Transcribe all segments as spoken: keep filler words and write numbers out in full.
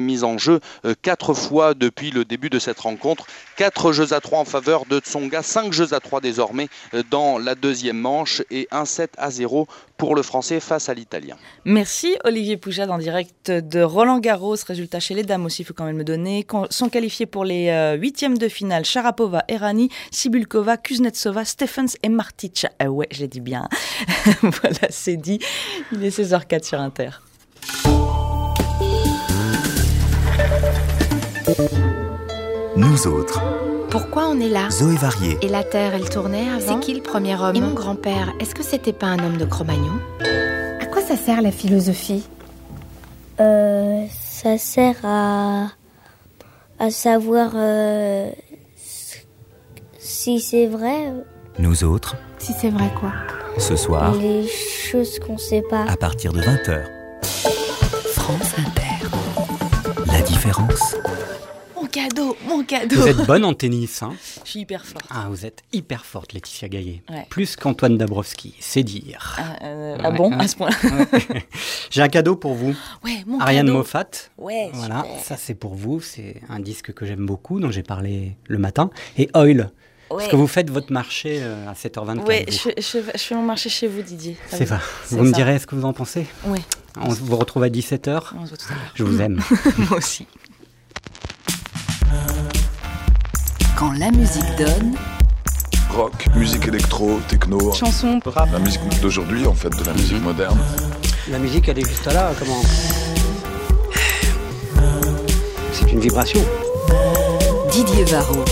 mise en jeu euh, quatre fois depuis le début de cette rencontre. Quatre jeux à trois en faveur de Tsonga, cinq jeux à trois désormais euh, dans la deuxième manche et un sept à zéro pour le Français face à l'Italien. Merci Olivier Poujade en direct de Roland Garros. Résultat chez les dames aussi, il faut quand même le donner. Sont qualifiés pour les euh, huitièmes de finale Sharapova, Errani, Sibulkova, Kuznetsova, Stephens et Martic. Ah ouais, je l'ai dit bien. Voilà, c'est dit. Il est seize heures quatre sur Inter. Nous autres. Pourquoi on est là? Zoé Varier. Et la Terre, elle tournait avant? C'est qui le premier homme? Et mon grand-père, est-ce que c'était pas un homme de Cro-Magnon? À quoi ça sert la philosophie? Euh, ça sert à, à savoir euh, si c'est vrai. Nous autres. Si c'est vrai quoi? Ce soir. Les choses qu'on sait pas. À partir de vingt heures. France Inter. La différence. Mon cadeau, mon cadeau. Vous êtes bonne en tennis, hein? Je suis hyper forte. Ah, vous êtes hyper forte, Laetitia Gaillet. Ouais. Plus qu'Antoine Dabrowski, c'est dire. Ah, euh, Ouais, ah bon, ouais, à ce point-là? ouais. J'ai un cadeau pour vous. Ouais, mon Ariane cadeau. Moffat. Ouais, Voilà, super. ça c'est pour vous. C'est un disque que j'aime beaucoup, dont j'ai parlé le matin. Et Oil. Ouais. Parce que vous faites votre marché euh, à sept heures vingt-quatre. Ouais, vous. je, je, je fais mon marché chez vous, Didier. Ça C'est vous- ça. c'est Vous me ça. direz ce que vous en pensez? Oui, On vous retrouve à dix-sept heures. on se voit tout à l'heure. Je vous aime. Moi aussi. Quand la musique donne, Rock, musique électro, techno, Chanson, rap, la musique d'aujourd'hui en fait, de la musique moderne. La musique, elle est juste là, comment? C'est une vibration. Didier Varro.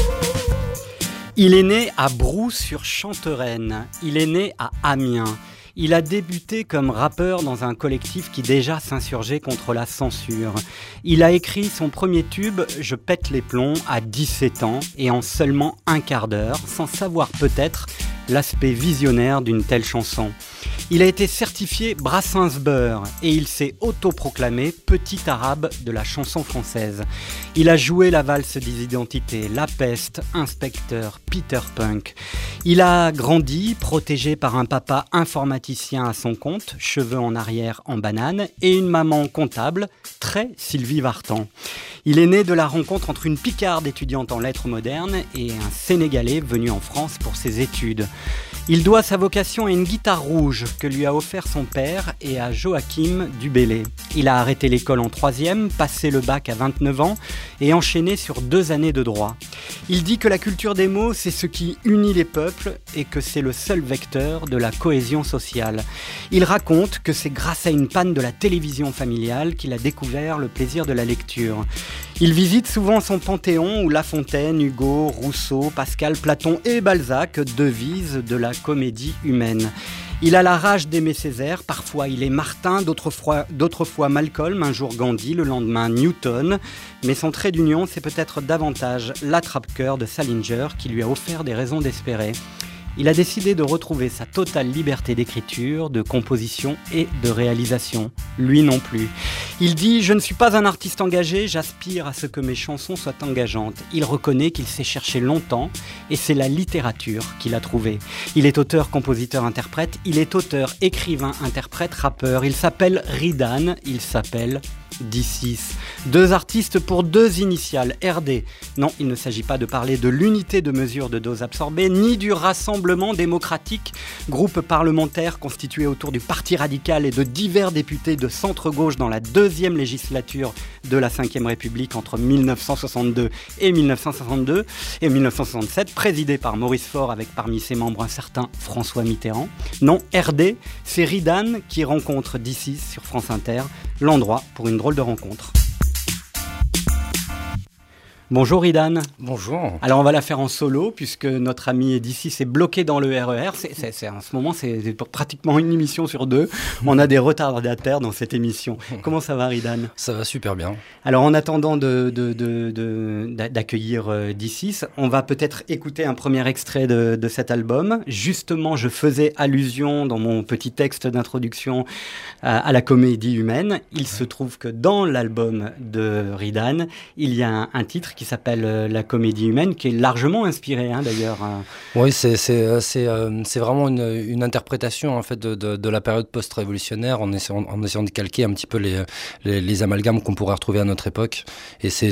Il est né à Brou-sur-Chantereine. Il est né à Amiens. Il a débuté comme rappeur dans un collectif qui déjà s'insurgeait contre la censure. Il a écrit son premier tube « Je pète les plombs » à dix-sept ans et en seulement un quart d'heure, sans savoir peut-être l'aspect visionnaire d'une telle chanson. Il a été certifié Brassens Beurre et il s'est autoproclamé petit arabe de la chanson française. Il a joué la valse des identités, La Peste, Inspecteur, Peter Punk. Il a grandi, protégé par un papa informaticien à son compte, cheveux en arrière en banane, et une maman comptable, très Sylvie Vartan. Il est né de la rencontre entre une Picarde étudiante en lettres modernes et un Sénégalais venu en France pour ses études. Il doit sa vocation à une guitare rouge que lui a offert son père et à Joachim Dubélé. Il a arrêté l'école en troisième, passé le bac à vingt-neuf ans et enchaîné sur deux années de droit. Il dit que la culture des mots, c'est ce qui unit les peuples et que c'est le seul vecteur de la cohésion sociale. Il raconte que c'est grâce à une panne de la télévision familiale qu'il a découvert le plaisir de la lecture. Il visite souvent son panthéon où La Fontaine, Hugo, Rousseau, Pascal, Platon et Balzac devisent de la comédie humaine. Il a la rage d'aimer Césaire, parfois il est Martin, d'autres fois, d'autres fois Malcolm, un jour Gandhi, le lendemain Newton. Mais son trait d'union, c'est peut-être davantage l'attrape-cœur de Salinger qui lui a offert des raisons d'espérer. Il a décidé de retrouver sa totale liberté d'écriture, de composition et de réalisation. Lui non plus. Il dit « Je ne suis pas un artiste engagé, j'aspire à ce que mes chansons soient engageantes ». Il reconnaît qu'il s'est cherché longtemps et c'est la littérature qu'il a trouvée. Il est auteur, compositeur, interprète. Il est auteur, écrivain, interprète, rappeur. Il s'appelle Ridan, il s'appelle D six. Deux artistes pour deux initiales, R D. Non, il ne s'agit pas de parler de l'unité de mesure de doses absorbées, ni du Rassemblement démocratique, groupe parlementaire constitué autour du Parti radical et de divers députés de centre-gauche dans la deuxième législature de la cinquième République entre mille neuf cent soixante-deux et mille neuf cent soixante-deux et mille neuf cent soixante-sept, présidé par Maurice Faure avec parmi ses membres un certain François Mitterrand. Non, R D, c'est Ridan qui rencontre D six sur France Inter, l'endroit pour une drôle de rencontre. Bonjour Ridan. Bonjour. Alors on va la faire en solo puisque notre ami d'ici s'est bloqué dans le R E R. C'est, c'est, c'est, en ce moment, c'est pratiquement une émission sur deux. On a des retardataires dans cette émission. Comment ça va Ridan ? Ça va super bien. Alors en attendant de, de, de, de, d'accueillir euh, D six, on va peut-être écouter un premier extrait de, de cet album. Justement, je faisais allusion dans mon petit texte d'introduction à, à la comédie humaine. Il se trouve que dans l'album de Ridan, il y a un, un titre qui qui s'appelle euh, La comédie humaine, qui est largement inspiré hein, d'ailleurs. Oui, c'est, c'est, c'est, euh, c'est vraiment une, une interprétation en fait, de, de, de la période post-révolutionnaire en essayant, en essayant de calquer un petit peu les, les, les amalgames qu'on pourrait retrouver à notre époque. Et c'est,